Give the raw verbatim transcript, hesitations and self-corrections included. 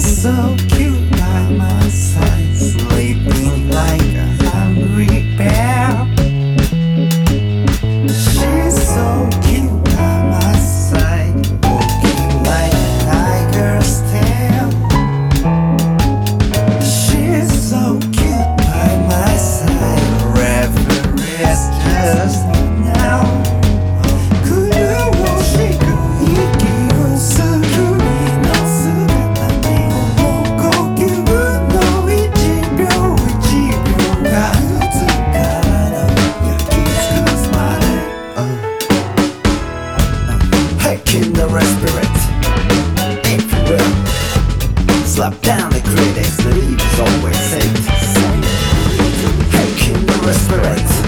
so cute by my side, sleeping like a hungry bear. She's so cute by my side, walking like a tiger's tail. She's so cute by my side, referee's just now. Kinder respirate, if you will. Slap down the critics, the lead is always safe. Hey, Kinder respirate.